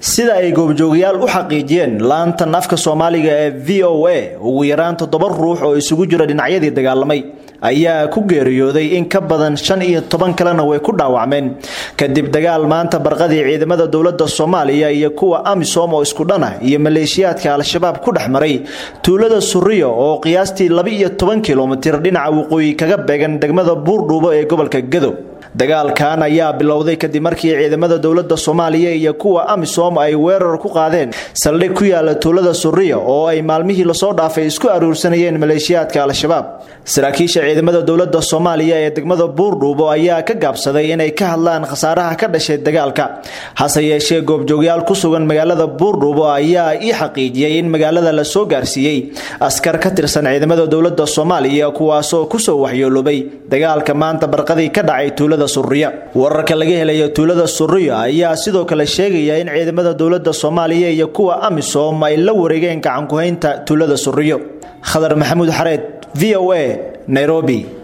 sida ay goobjoogayaal u xaqiijiyeen laanta afka Soomaaliga ee VOA ugu yaraan 7 ruux oo isugu jira dhinacyadii dagaalamay ayaa ku geeriyooday in ka badan 15 kalena way ku dhaawacmeen kadib dagaal maanta barqadii ciidamada dawladda Soomaaliya iyo kuwa AMISOM oo isku dhana iyo maleeshiyaadka Al-Shabaab ku dhaxmaray tuulada Suriyo oo qiyaastii 12 kiiloomitir dhinaca waqooyi kaga beegan degmada Buurdhuubo ee gobolka Gadow dagaalkan ayaa bilowday kadib markii ciidamada dawladda Soomaaliya iyo kuwa AMISOM ay weerar ku qaadeen saldhig ku yaala tuulada Suriyo oo ay maalmihii la soo dhaafay isku aruursanayeen maleeshiyaadka Al-Shabaab saraakiisha ciidamada dawladda Soomaaliya ee degmada Buurdhuubo ayaa ka gaabsaday inay ka hadlaan khasaaraha ka dhashay dagaalka hase yeeshee goobjoogayaal ku sugan magaalada Buurdhuubo ayaa xaqiijiyay in magaalada la soo gaarsiiyay askar ka tirsan ciidamada dawladda Soomaaliya kuwaas oo ku soo waxyeelobay dagaalka maanta barqadii ka dhacay tuulada Suriyo wararka laga helayo tuulada Suriyo ayaa sidoo kale sheegaya in ciidamada dawladda Soomaaliya iyo kuwa AMISOM ay la wareegeen gacan ku haynta tuulada Suriyo Khadar Maxamuud Xareed VOA Nairobi